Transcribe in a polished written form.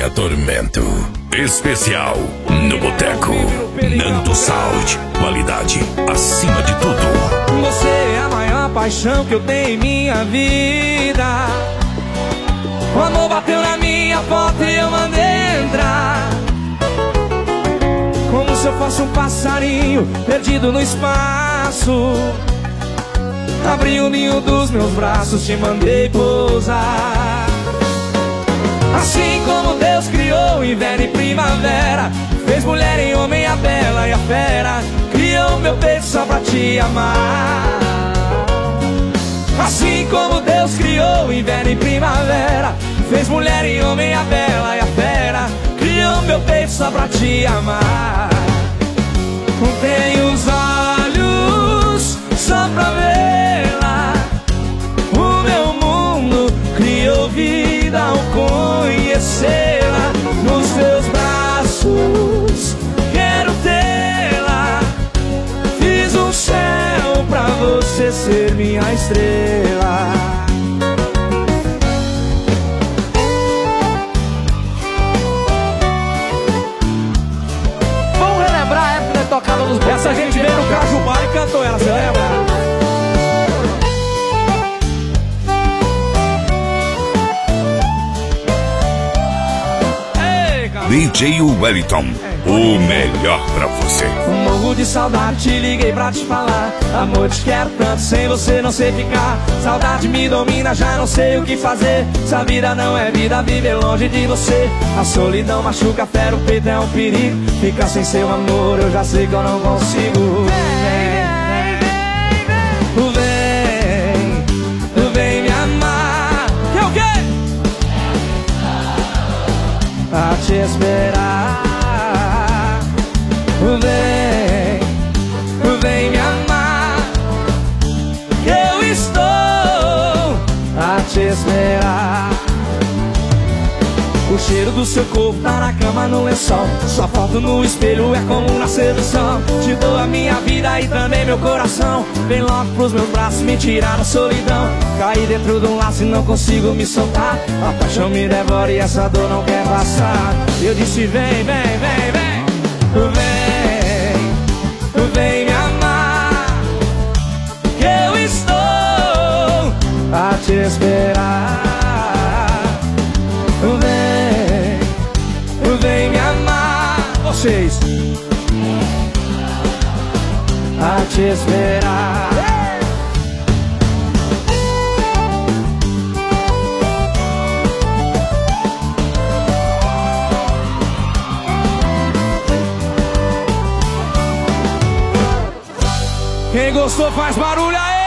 Tormento. Especial no Boteco. Nando Sound. Qualidade acima de tudo. Você é a maior paixão que eu tenho em minha vida. O amor bateu na minha porta e eu mandei entrar. Como se eu fosse um passarinho perdido no espaço. Abri o ninho dos meus braços, te mandei pousar. Assim como Deus criou inverno e primavera, fez mulher em homem, a bela e a fera, criou meu peito só pra te amar. Assim como Deus criou inverno e primavera, fez mulher em homem, a bela e a fera, criou meu peito só pra te amar. Tenho os olhos só pra vê-la. O meu mundo criou vida ao conhecê-la. Nos teus braços quero tê-la. Fiz um céu pra você ser minha estrela. Tocava nos bons. Essa gente veio no Cajubá e cantou ela, você lembra? DJ Wellington, o melhor pra você. Morro de saudade, te liguei pra te falar. Amor, te quero tanto, sem você não sei ficar. Saudade me domina, já não sei o que fazer. Essa vida não é vida, viver longe de você. A solidão machuca, fera, o peito é um perigo. Ficar sem seu amor, eu já sei que eu não consigo. Vem me amar. Que é o quê? A te esperar. Vem me amar. Eu estou a te esperar. O cheiro do seu corpo tá na cama, no lençol. Sua foto no espelho é como na sedução. Te dou a minha vida e também meu coração. Vem logo pros meus braços me tirar da solidão. Caí dentro de um laço e não consigo me soltar. A paixão me devora e essa dor não quer passar. Eu disse vem, vem, vem, vem. Vem me amar. Que eu estou a te esperar. Vem me amar. Vocês a te esperar. Quem gostou faz barulho aí.